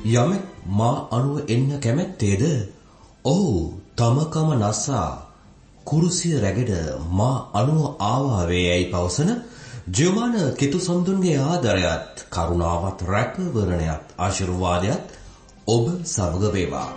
යමෙක් මා අනුව එන්න කැමැත්තේද? ඔහු තමකම නසා කුරුසිය රැගෙන මා අනුව ආවා වේයයි පවසන ජයමාන කිතුසඳුන්ගේ ආදරයත් කරුණාවත් රැකවරණයත් ආශිර්වාදයත් ඔබ සමග වේවා.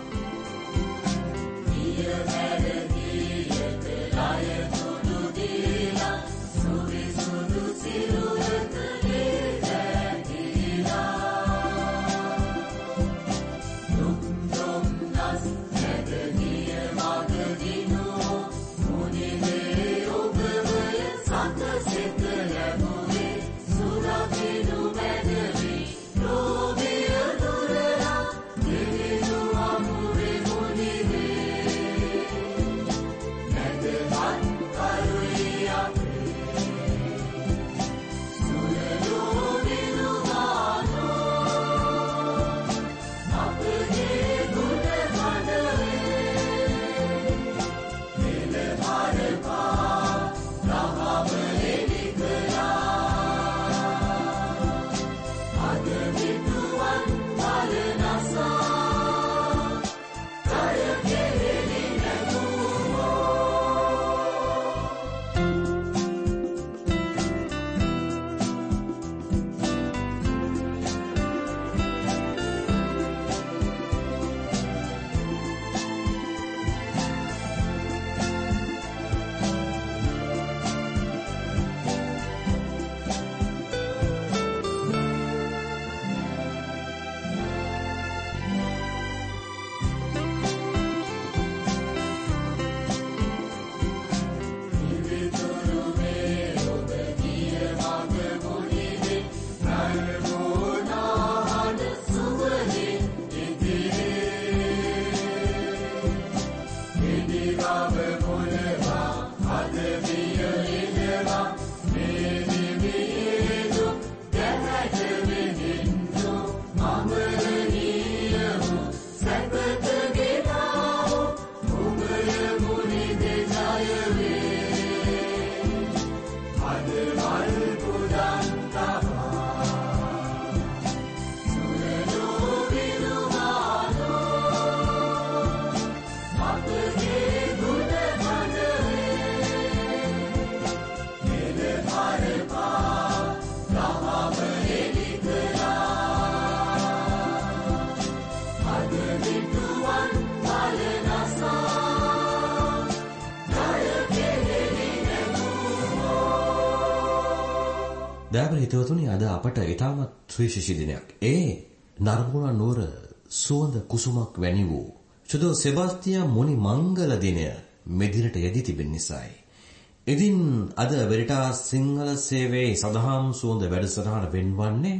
දයාබර හිතවතුනි, අද අපට ඊටමත් සුවිශේෂී දිනයක්. ඒ නරඹුණා නුවර සුවඳ කුසුමක් වැනි වූ චුදෝ සෙබාස්තියා මුනි මංගල දිනය මෙදිනට යෙදී තිබෙන නිසායි. ඉතින් අද වෙරිටාස් සිංහල සේවයේ සදහම් සුවඳ වැඩසටහන වෙන්වන්නේ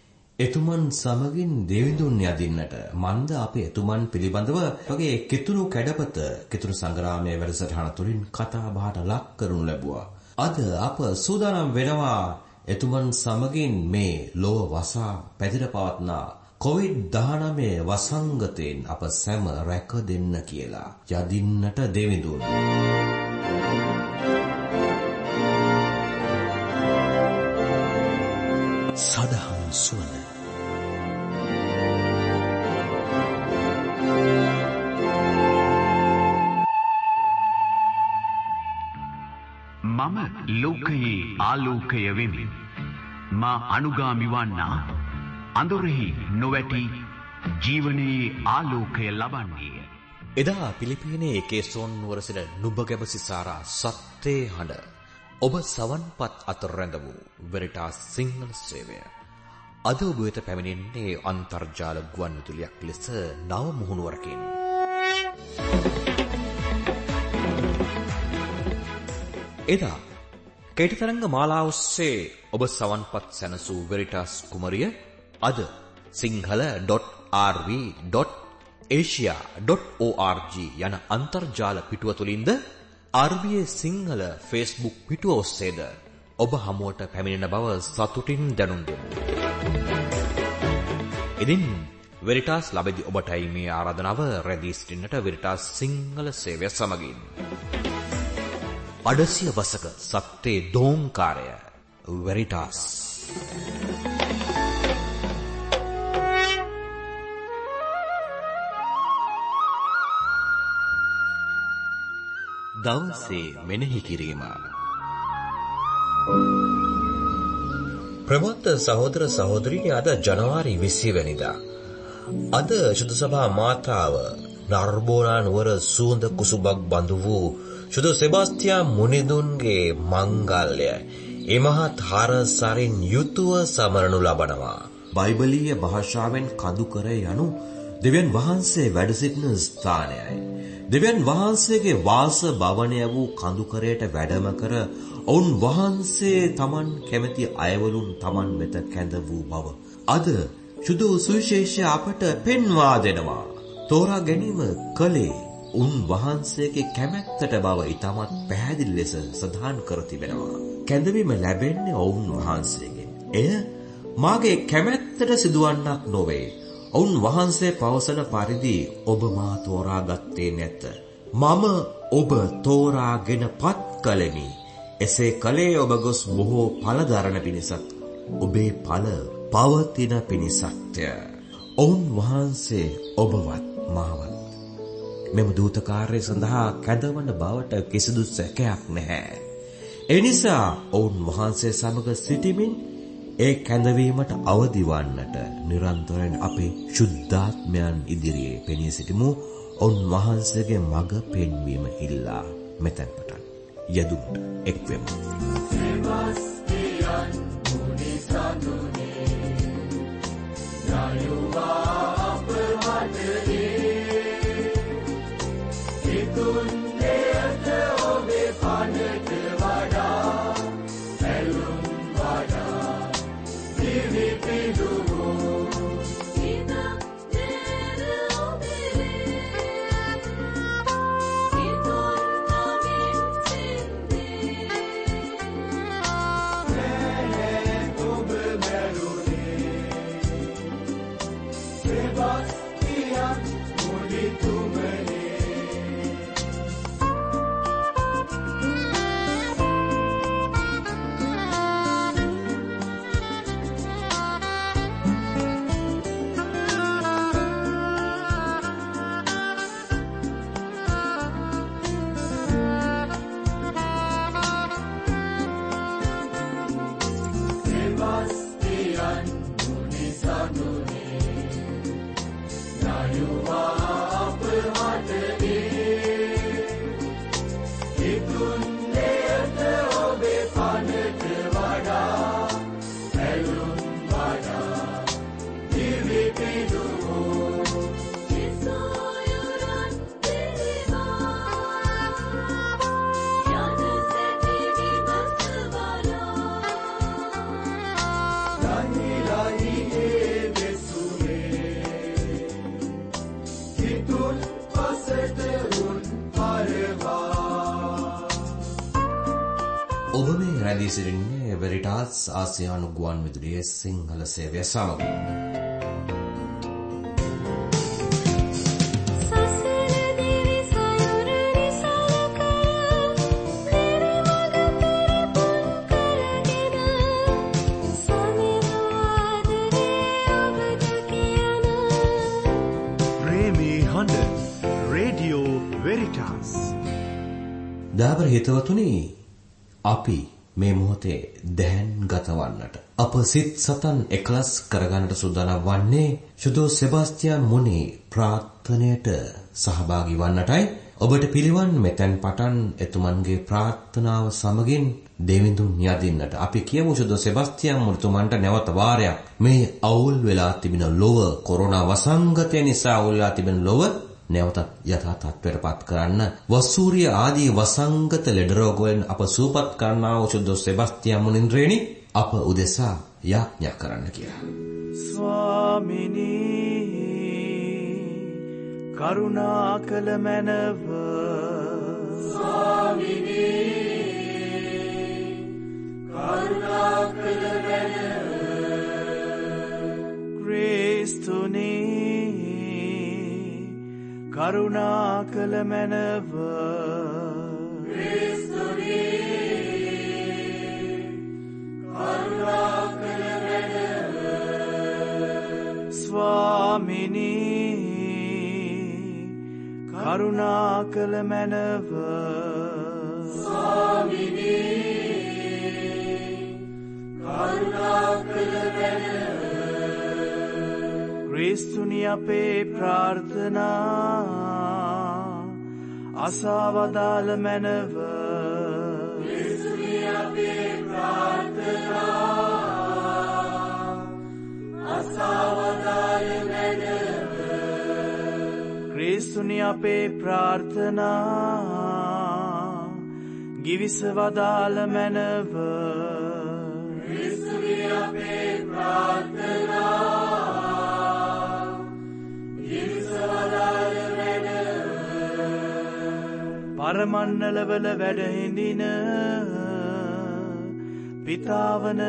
එතුමන් සමගින් දෙවිඳුන් යදින්නට. මන්ද අපි එතුමන් පිළිබඳව වගේ කිතුරු කැඩපත කිතුරු සංග්‍රාමයේ වැඩසටහන තුලින් කතා බහට ලක් කරනු ලැබුවා. අද අප සූදානම් වෙනවා එතුමන් සමගින් මේ ලෝව වසා පැතිර පවත්නා COVID-19 වසංගතයෙන් අප සැම රැක දෙන්න කියලා යදින්නට දෙවිඳුන්. සදහම් සුවඳ මම ලෝකයේ ආලෝකය වෙමි. මා අනුගාමි වන්නා අඳුරෙහි නොවැටි ජීවනයේ ආලෝකය ලබන්නේ. එදා පිලිපීනයේ කේසෝන් නුවර සිට නුඹගැබ සිසාරා සත්‍යේ හඬ ඔබ සවන්පත් අතර රැඳ වූ වෙරිටාස් සිංහල සේවය අද ඔබ වෙත පැමිණෙන්නේ අන්තර්ජාල ගුවන්විදුලියක් ලෙස නව මුහුණුවරකින්. එදා කේටතරංග මාලා ඔස්සේ ඔබ සවන්පත් සැනසූ වෙරිටාස් කුමරිය අද sinhala.rv.asia.org යන අන්තර්ජාල පිටුව තුලින්ද RVA සිංහල Facebook පිටුව ඔස්සේද ඔබ හමුවට පැමිණෙන බව සතුටින් දැනුම් දෙමු. ඉතින් වෙරිටාස් ලැබෙදි ඔබටයි මේ ආරාධනාව රැඳී සිටින්නට වෙරිටාස් සිංහල සේවය සමගින්. අඩසිය වසක සත්‍යේ දෝංකාරය වෙරිටාස්. දවසේ මෙනෙහි කිරීම. ප්‍රමුඛ සහෝදර සහෝදරියනි, අද ජනවාරි 20 වෙනිදා. අද සුදු සභා මාතාව නර්බෝනා නුවර සුවඳ කුසුබක් බඳු වූ සුදු සෙබස්තියා මුනිදුන්ගේ මංගල්‍ය එමහත් හරසරින් යුතුව සමරනු ලබනවා. බයිබලීය භාෂාවෙන් කඳුකර යනු දෙවියන් වහන්සේ වැඩ සිටින ස්ථානයයි. දෙවියන් වහන්සේගේ වාස භවනය වූ කඳුකරයට වැඩම කර ඔවුන් වහන්සේ Taman කැමැති අයවලුන් Taman වෙත කැඳ වූ බව අද සුදු සුවිශේෂය අපට පෙන්වා දෙනවා. තෝරා ගැනීම කලේ උන් වහන්සේගේ කැමැත්තට බව ඊටමත් පැහැදිලි ලෙස සඳහන් කර තිබෙනවා. කැඳවීම ලැබෙන්නේ ඔවුන් වහන්සේගෙන්. එය මාගේ කැමැත්තට සිදුවන්නක් නොවේ. ඔවුන් වහන්සේ පවසන පරිදි ඔබ මා තෝරාගත්තේ නැත. මම ඔබ තෝරාගෙන පත් කළෙමි. එසේ කලේ ඔබ ගොස් බොහෝ ඵල දරන පිණිසත් ඔබේ ඵල පවතින පිණිසත්ය. ඔවුන් වහන්සේ ඔබවත් මාවත් මෙම දූත කාර්යය සඳහා කැඳවන බවට කිසිදු සැකයක් නැහැ. ඒ නිසා ඔවුන් වහන්සේ සමග සිටිමින් ඒ කැඳවීමට අවදි වන්නට නිරන්තරයෙන් අපේ ශුද්ධාත්මයන් ඉදිරියේ පෙනී සිටිමු. ඔවුන් වහන්සේගේ මඟ පෙන්වීම ඉල්ලා මෙතෙන් පටන් යදුන්ට එක්වෙමු. සෙබස්තියන් මුනිසඳුනේ යායුවා අප වටේ හිතුන් දෙයට ඔබේ පනට වඩා ඇලුම් වඩා දිවි පිදුවෝ හිතක් නේද ඔබේ හිතුන් නමින් සින්දේ නෑ ඔබ බැලුනේ සෙබස්තියන් මුනිතුමනේ. ඔබ මේ රැඳී සිටින්නේ වෙරිටාස් ආසියානු ගුවන් විදුලියේ සිංහල සේවය සමග. දාබර හිතවතුනි, අපි මේ මොහොතේ දැන් ගතවන්නට අප සිත් සතන් එකලස් කරගන්නට සූදානම් වන්නේ සුදු සෙබස්තියන් මුනි ප්‍රාර්ථනයට සහභාගී වන්නටයි. ඔබට පිළිවන් මෙතෙන් පටන් එතුමන්ගේ ප්‍රාර්ථනාව සමගින් දෙවිඳුන් යදින්නට. අපි කියමු සුදු සෙබස්තියන් මුනිතුමන්ට නැවත වාරයක් මේ අවුල් වෙලා තිබෙන ලොව, කොරෝනා වසංගතය නිසා අවුල් වෙලා තිබෙන ලොව නැවතත් යථා තත්ත්වයටපත් කරන්න, වසූරිය ආදී වසංගත ලෙඩ රෝග වලින් අප සුවපත් කරන්නා වූ සුදු සෙබස්තියන් මුනින්ද්‍රේනි අප උදෙසා යාඥා කරන්න කියලා. ස්වාමිනී කරුණාකල මැනව, ස්වාමිනී කරුණාකල මැනව, ක්‍රිස්තුනී කරුණාකල මැනව, ක්‍රිස්තුනී කරුණාකල මැනව, ස්වාමිනී කරුණාකල මැනව. ක්‍රිස්තුනි අපේ ප්‍රාර්ථනා අසවදාළ මැනව. ක්‍රිස්තුනි අපේ ප්‍රාර්ථනා අසවදාළ මැනව. ක්‍රිස්තුනි අපේ ප්‍රාර්ථනා ගිවිසවදාළ මැනව. ක්‍රිස්තුනි අපේ ප්‍රාර්ථනා පරමන්නලවල වැඩහිඳින පිතාවන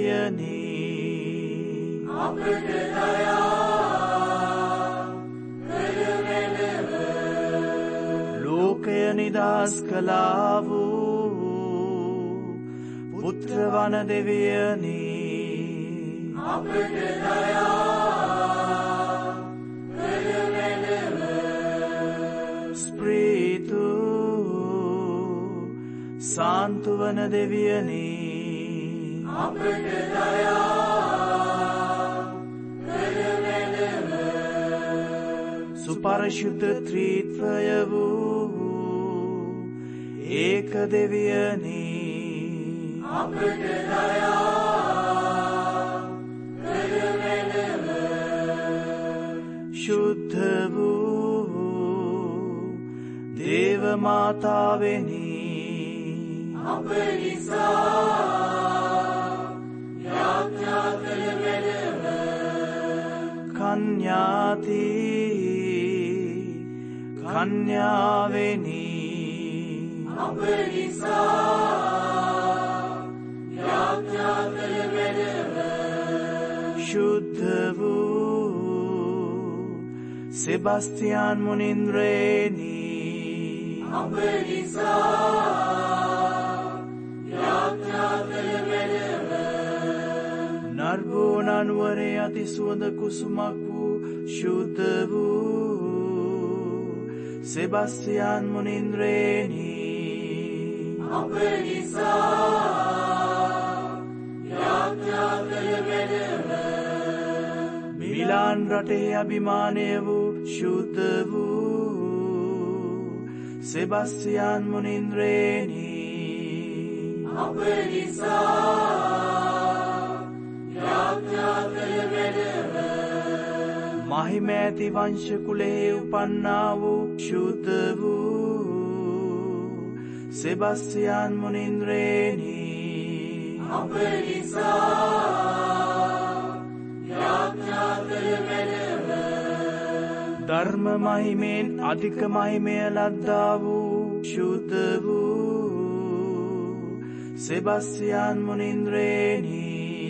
දෙවියනී අපට දයා කරමැනව. ලෝකය නිදහස් කළා වූ පුත්‍රවන දෙවියනී අපට දයා කරමැනව. ස්ප්‍රීතු සාන්තුවන දෙවියනී අපට දයා කරමැනව. සුපරිශුද්ධ ත්‍රිත්වය වූ ඒක දෙවියනී අපට දයා කරමැනව. ශුද්ධ වූ දේව මාතාවෙනි අප නිසා යාඥා කළ මැනව. කන්‍යාති කන්‍යාවෙනි අප නිසා යාඥා කළ මැනව. ශුද්ධ වූ සෙබස්තියාන් මුනින්ද්‍රේනි අප නිසා යාඥා කළ මැනව. නර්බෝනනුවරේ අති සුවඳ කුසුමක් වූ ශුද්ධ වූ සෙබස්තියාන් මුනින්ද්‍රේනි අප නිසා යාඥා කළ මැනව. මිලාන් රටේ අභිමානය වූ ශුද්ධ වූ සෙබස්තියාන් මුනින්ද්‍රේනි අප නිසා යාඥා කළ මැනව. මහිමෑති වංශ කුලේ උපන්නා වූ ශුද්ධ වූ සෙබස්තියාන් මුනින්ද්‍රේනි අප නිසා යාඥා කළ මැනව. ධර්ම මහිමෙන් අධික මහිමය ලද්දා වූ ශුද්ධ වූ සෙබස්තියාන් මුනින්ද්‍රේනි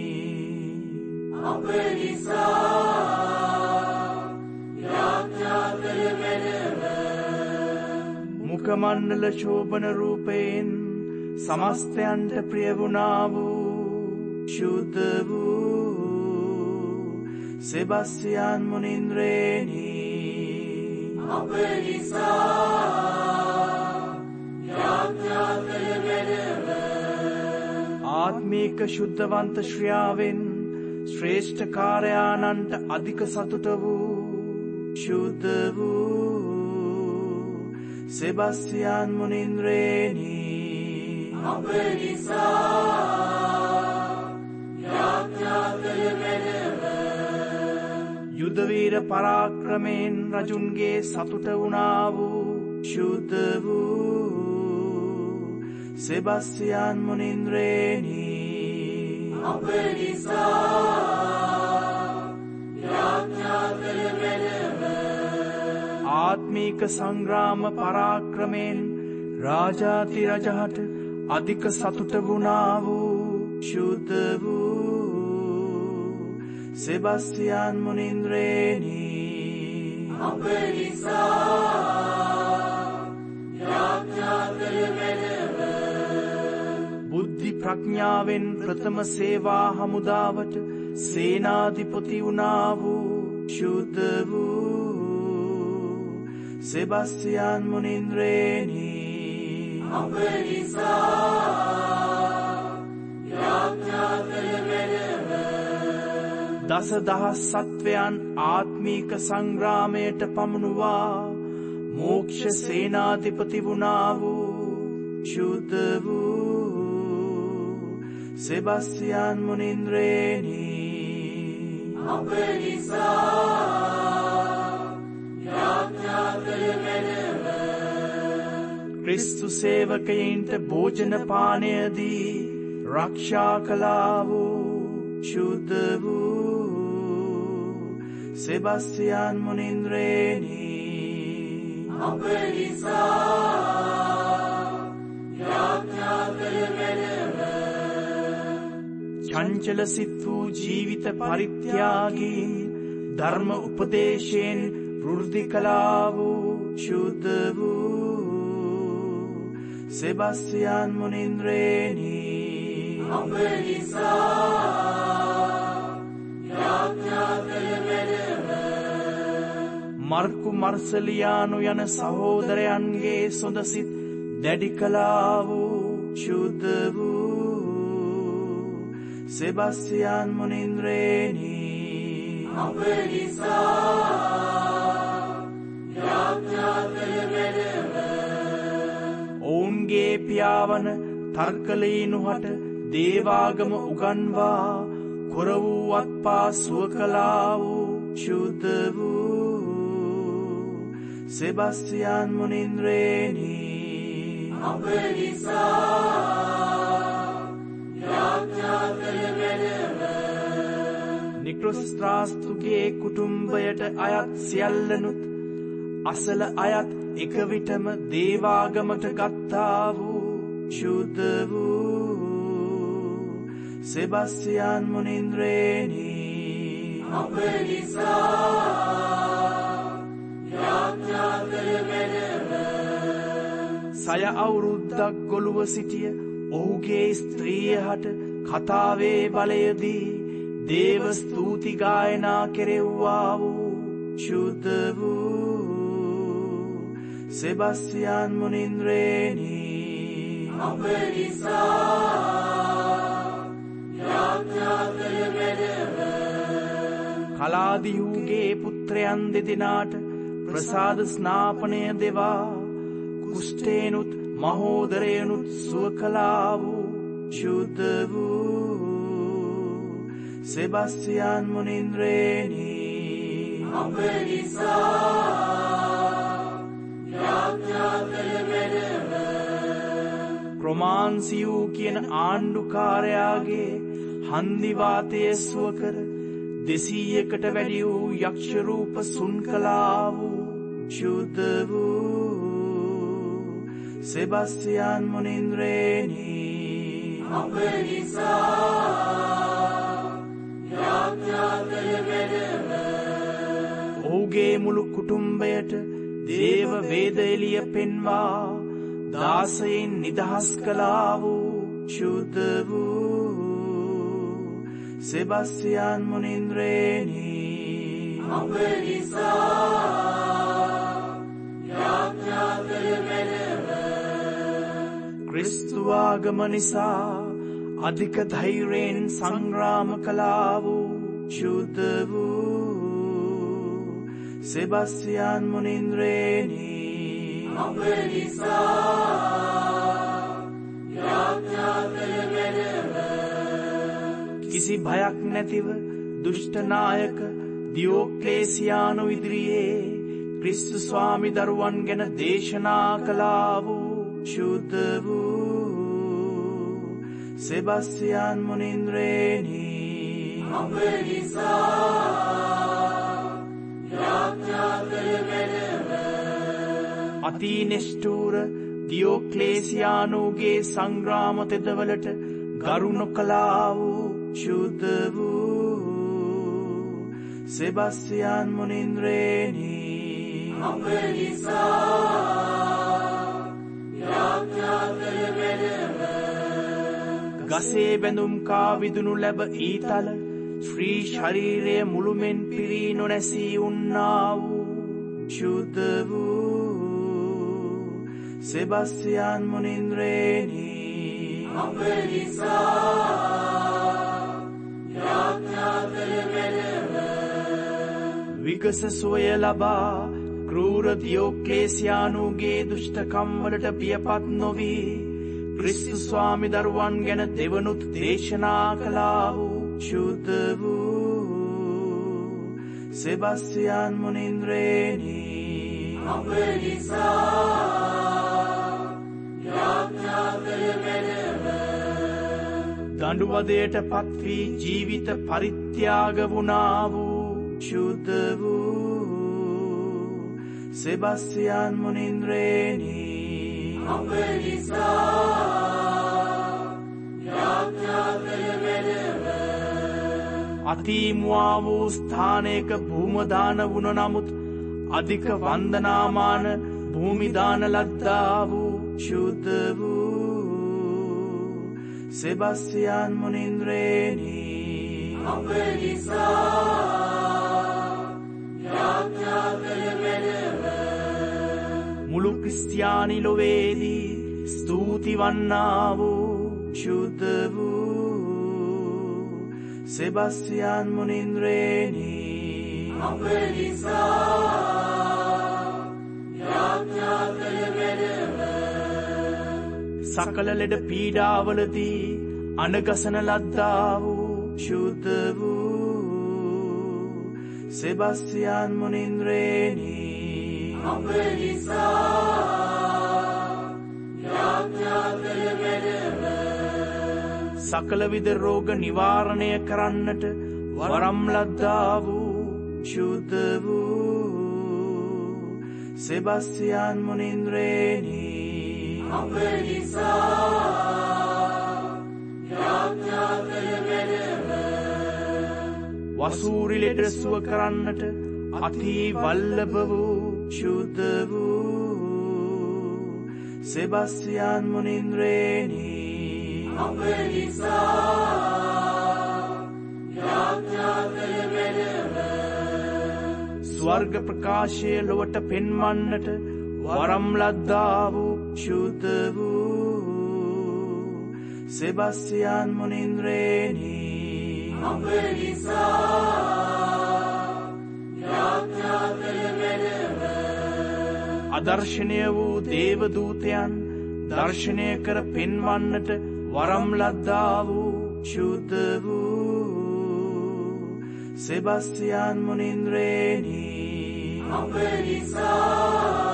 අප නිසා යාඥා කළ මැනව. මුඛමණ්ඩල ශෝභන රූපයෙන් සමස්තයන්ට ප්‍රිය වුණා වූ ශුද්ධ වූ සෙබස්තියාන් මුනින්ද්‍රේනි අප නිසා යාඥා කළ මැනව. ආත්මීක ශුද්ධවන්ත ශ්‍රියාවෙන් ශ්‍රේෂ්ඨ කාර්යානන්ට අධික සතුට වූ ශුද්ධ වූ සෙබස්තියාන් මුනින්ද්‍රේනි අප නිසා යාඥා කළ මැනව. යුදවීර පරාක්‍රමයෙන් රජුන්ගේ සතුට වුණා වූ ශුද්ධ වූ සෙබස්තියාන් මුනින්ද්‍රේනි අප නිසා යාඥා කළ මැනව. ආත්මීක සංග්‍රාම පරාක්‍රමයෙන් රාජාති රජහට අධික සතුට වුණා වූ ශුද්ධ වූ සෙබස්තියාන් මුනින්ද්‍රේනි අප නිසා යාඥා කළ මැනව. බුද්ධි ප්‍රඥාවෙන් ප්‍රථම සේවා හමුදාවට සේනාධිපති වුණා වූ ශුද්ධ වූ සෙබස්තියාන් මුනින්ද්‍රේනි අප නිසා යාඥා කළ මැනව. දසදහස් සත්වයන් ආත්මීක සංග්‍රාමයට පමුණුවා මෝක්ෂ සේනාධිපති වුණා වූ ශුද්ධ වූ සෙබස්තියන් මුනින්ද්‍රේනි අප නිසා යාඥා කළ මැනව. ක්‍රිස්තු සේවකයින්ට භෝජන පානයදී රක්ෂා කළා වූ ශුද්ධ වූ සෙබස්තියන් මුනින්ද්‍රේනි අප නිසා යාඥා කළ මැනව. චංචල සිත් වූ ජීවිත පරිත්‍යාගී ධර්ම උපදේශයෙන් වෘද්ධි කළා වූ ශුද්ධ වූ සෙබස්තියන් මුනින්ද්‍රේනි අප නිසා යාඥා කළ මැනව. මර්කු මර්සලියානු යන සහෝදරයන්ගේ සොඳ සිත් දැඩි කළා වූ ශුද්ධ වූ සෙබස්තියන් මුනින්ද්‍රේනි අප නිසා යාඥා කළ මැනව. ඔවුන්ගේ පියාවන තර්කලීනුහට දේවාගම උගන්වා කොර වූ අත්පා සුව කළා වූ ශුද්ධ වූ සෙබස්තියන් මුනින්ද්‍රේනි අප නිසා යාඥා කළ මැනව. නික්‍රොස්ත්‍රාස්තුගේ කුටුම්බයට අයත් සියල්ලනුත් අසල අයත් එක විටම දේවාගමට ගත්තා වූ ශුද්ධ වූ සෙබස්තියන් මුනින්ද්‍රේනි අප නිසා යාඥා කළ මැනව. සය අවුරුද්දක් ගොළුව සිටිය ඔහුගේ ස්ත්‍රියහට කතාවේ බලයදී දේව ස්තුති ගායනා කෙරෙව්වා වූ ශුද්ධ වූ සෙබස්තියන් මුනින්ද්‍රේනි අප නිසා යාඥා කළ මැනව. කලාදියුගේ පුත්‍රයන් දෙදෙනාට ප්‍රසාද ස්නාපනය දෙවා කුෂ්ඨේනුත් මහෝදරයනුත් සුව කළා වූ ශුද්ධ වූ සෙබස්තියන් මුනින්ද්‍රේනි අප නිසා යාඥා කළ මැනව. ප්‍රමාන්සියූ කියන ආණ්ඩුකාරයාගේ හන්දිවාතය සුව කර 200කට වැඩි වූ යක්ෂරූප සුන් කළා වූ ශුද්ධ වූ සෙබස්තියන් මුනින්ද්‍රේනි අප නිසා යාඥා කළ මැනව. ඔහුගේ මුළු කුටුම්බයට දේව වේද එළිය පෙන්වා දාසයෙන් නිදහස් කළා වූ ශුද්ධ වූ සෙබස්තියන් මුනින්ද්‍රේනි අප නිසා යාඥා කළ මැනව. ක්‍රිස්තු ආගම නිසා අධික ධෛර්යයෙන් සංග්‍රාම කළා වූ ශුද්ධ වූ සෙබස්තියන් මුනින්ද්‍රේනි අප නිසා යාඥා කළ මැනව. කිසි භයක් නැතිව දුෂ්ට නායක දියෝක්ලේසියානු ඉදිරියේ ක්‍රිස්තු ස්වාමි දරුවන් ගැන දේශනා කළා වූ ශුද්ධ වූ සෙබස්තියන් මුනින්ද්‍රේනි අප නිසා යාඥා කළ මැනව. අතිනිෂ්ඨූර දියෝක්ලේසියානුගේ සංග්‍රාම තෙදවලට ගරු නොකළා වූ ශුද්ධ වූ සෙබස්තියන් මුනින්ද්‍රේනි අප නිසා යාඥා කළ මැනව. ගසේ බැඳුම් කා විදුණු ලැබ ඊතල ශ්‍රී ශරීරය මුළුමෙන් පිරී නොනැසී උන්නා වූ ශුද්ධ වූ සෙබස්තියන් මුනින්ද්‍රේනි අප නිසා යාඥා කළ මැනව විගස සොය ලබා ක්‍රූර දියොක්ලේසියානුගේ දුෂ්ටකම් වලට පියපත් නොවී ක්‍රිස්තුස් ස්වාමි දරුවන් ගැන දෙවනුත් දේශනා කළා වූ ශුද්ධ වූ සෙබස්තියන් මුනින්ද්‍රේනි අප නිසා යාඥා කළ මැනව දඬුවදයට පත්වී ජීවිත පරිත්‍යාග වුණා වූ ශුද්ධ වූ සෙබස්තියන් මුනින්ද්‍රේනි අප නිසා යාඥා කළ මැනව අතිමුවා වූ ස්ථානයක භූමදාන වුණ නමුත් අධික වන්දනාමාන භූමිදාන ලද්දා වූ ශුද්ධ වූ සෙබස්තියන් මුනින්ද්‍රේනි අප නිසා යාඥා කළ මැනව මුළු ක්‍රිස්තියානි ලොවේදී ස්තුති වන්නා වූ ශුද්ධ වූ සෙබස්තියන් මුනින්ද්‍රේනි අප නිසා යාඥා කළ මැනව සකල ලෙඩ පීඩාවලදී අනගසන ලද්දා වූ ශුද්ධ වූ සෙබස්තියන් මුනින්ද්‍රේනි අප නිසා යාඥා කළ මැනව සකල විද රෝග නිවාරණය කරන්නට වරම් ලද්දා වූ ශුද්ධ වූ සෙබස්තියන් මුනින්ද්‍රේනි අප නිසා යාඥා කළ මැනව වසූරි ලෙඩ සුව කරන්නට අති වල්ලභ වූ ශුද්ධ වූ සෙබස්තියන් මුනින්ද්‍රේනි අප නිසා යාඥා කළ මැනව ස්වර්ග ප්‍රකාශය ලොවට පෙන්වන්නට වරම් ලද්දා වූ ශුද්ධ වූ සෙබස්තියන් මුනින්ද්‍රේනි අප නිසා යාඥා කළ මැනව අදර්ශනය වූ දේවදූතයන් දර්ශනය කර පෙන්වන්නට වරම් ලද්දා වූ ශුද්ධ වූ සෙබස්තියන් මුනින්ද්‍රේනි අප නිසා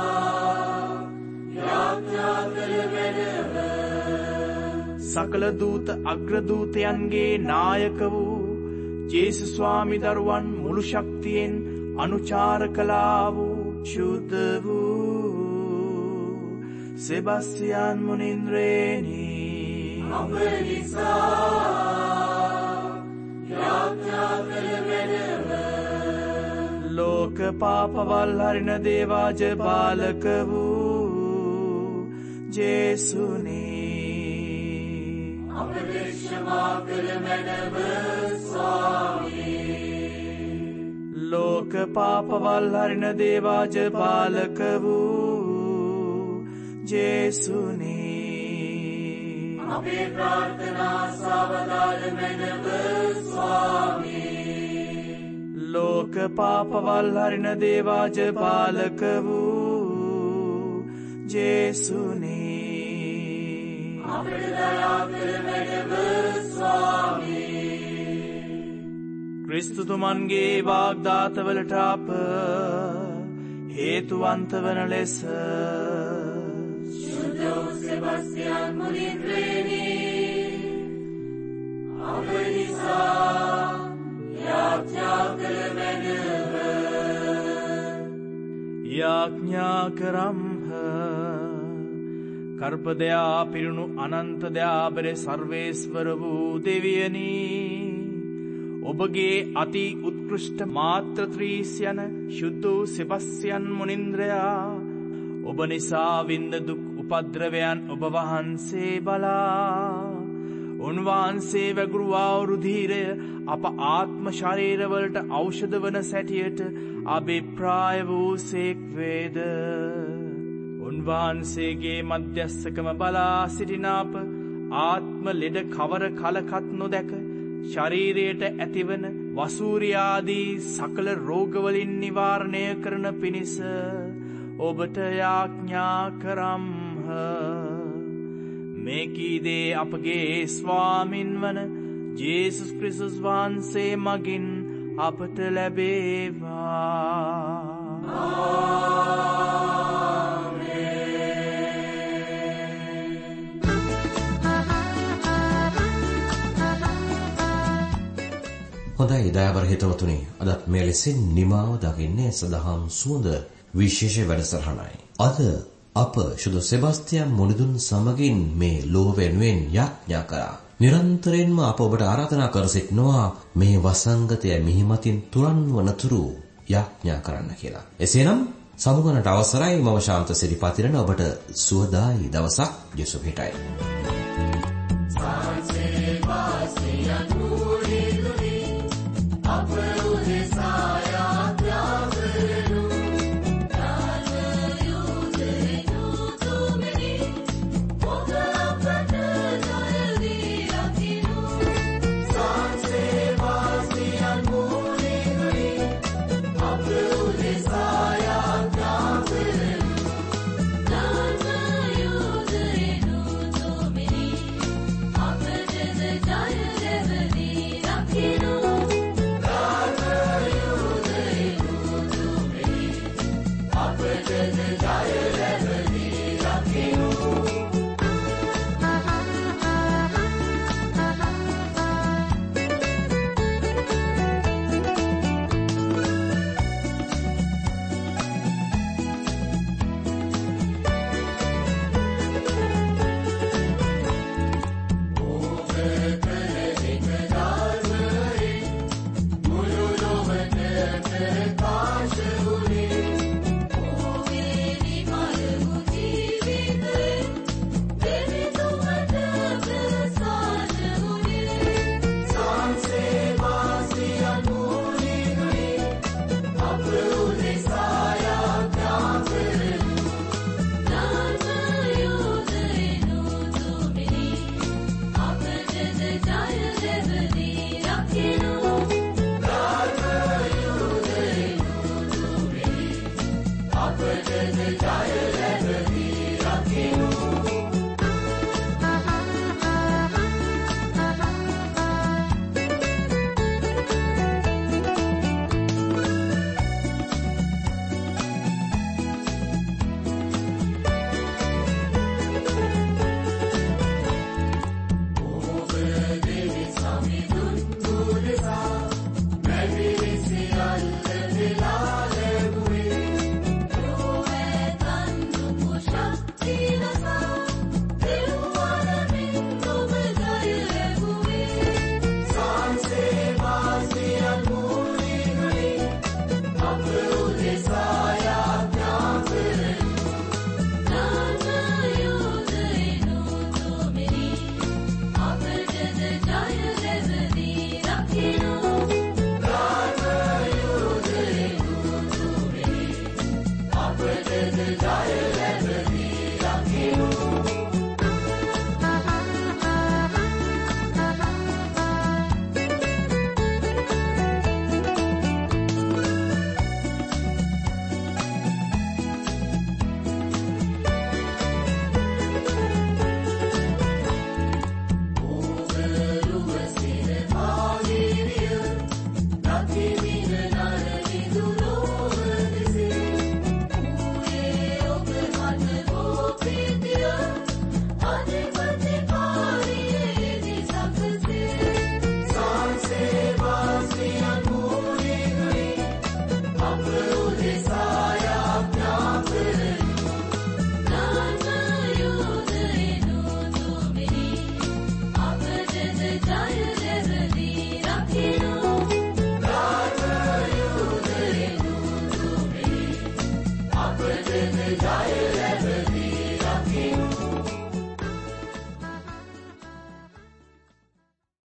යාඥා කළ මැනව සකල දූත අග්‍රදූතයන්ගේ නායක වූ ජේසුස් ස්වාමි දරුවන් මුළු ශක්තියෙන් අනුචාර කළා වූ ශුද්ධ වූ සෙබස්තියන් මුනින්ද්‍රේනි අප නිසා යාඥා කළ මැනව ලෝක පාපවල් හරින දේවාජ බාලක වූ ජේසුනි අපට ක්ෂමා කළ මැනව ස්වාමී ලෝක පාපවල් හරින දේවාජ බාලක වූ ජේසුනි අපේ ප්‍රාර්ථනා සවදාල මැනව ස්වාමී ලෝක පාපවල් හරින දේවාජ බාලක වූ ජේසුනි අපට දයා කළ මැනව ස්වාමී ක්‍රිස්තුතුමන්ගේ වාග්දාතවලට අප හේතුවන්ත වන ලෙස ශුද්ධ වූ සෙබස්තියන් මුනින්ද්‍රේනි අප නිසා යාඥා කළ මැනව යාඥා කරම්හ කර්පදයා පිරුණු අනන්ත දයාබර සර්වේස්වර වූ දෙවියනි ඔබගේ අති උත්කෘෂ්ඨ මාත්‍රත්‍රීස් යන ශුද්ධ වූ සෙබස්තියන් මුනින්ද්‍රයා ඔබ නිසා වින්ද දුක් උපද්‍රවයන් ඔබ වහන්සේ බලා උන්වහන්සේ වැගුරුවා රුධීරය අප ආත්ම ශරීරවලට ඖෂධ වන සැටියට අභිප්‍රාය වූ සේක් වේද උන්වහන්සේගේ මධ්‍යස්සකම බලා සිටින අප ආත්ම ලෙඩ කවර කලකත් නොදැක ශරීරයට ඇතිවන වසූරියාදී සකල රෝගවලින් නිවාරණය කරන පිණිස ඔබට යාඥා කරම්හ. මේ කීදේ අපගේ ස්වාමින් වන ජේසුස් ක්‍රිස්තුස් වහන්සේ මගින් අපට ලැබේවා. හොඳයි දයාබර හිතවතුනි, අදත් මේ ලෙසින් නිමාව දකින්නේ සදහම් සුවඳ විශේෂ වැඩසටහනයි. අද අප ශුද්ධ සෙබස්තියන් මුනිදුන් සමගින් මේ ලෝක වෙනුවෙන් යාඥා කරා. නිරන්තරයෙන්ම අප ඔබට ආරාධනා කර සිටිනවා මේ වසංගතය මිහිමතින් තුරන්වනතුරු යාඥා කරන්න කියලා. එසේනම් සමුගන්නට අවසරයි. මම ශාන්ත සිරිපාතිරණ ඔබට සුවදායි දවසක් යසු පිටයි. Jai